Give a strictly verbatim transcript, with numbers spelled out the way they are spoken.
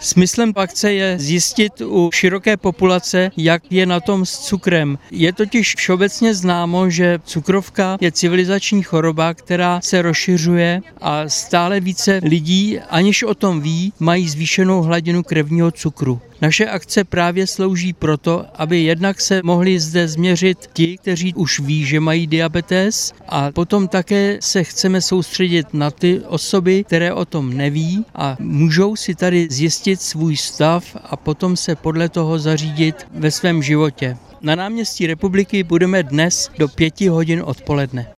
Smyslem akce je zjistit u široké populace, jak je na tom s cukrem. Je totiž všeobecně známo, že cukrovka je civilizační choroba, která se rozšiřuje a stále více lidí, aniž o tom ví, mají zvýšenou hladinu krevního cukru. Naše akce právě slouží proto, aby jednak se mohli zde změřit ti, kteří už ví, že mají diabetes, a potom také se chceme soustředit na ty osoby, které o tom neví a můžou si tady zjistit svůj stav a potom se podle toho zařídit ve svém životě. Na náměstí Republiky budeme dnes do pěti hodin odpoledne.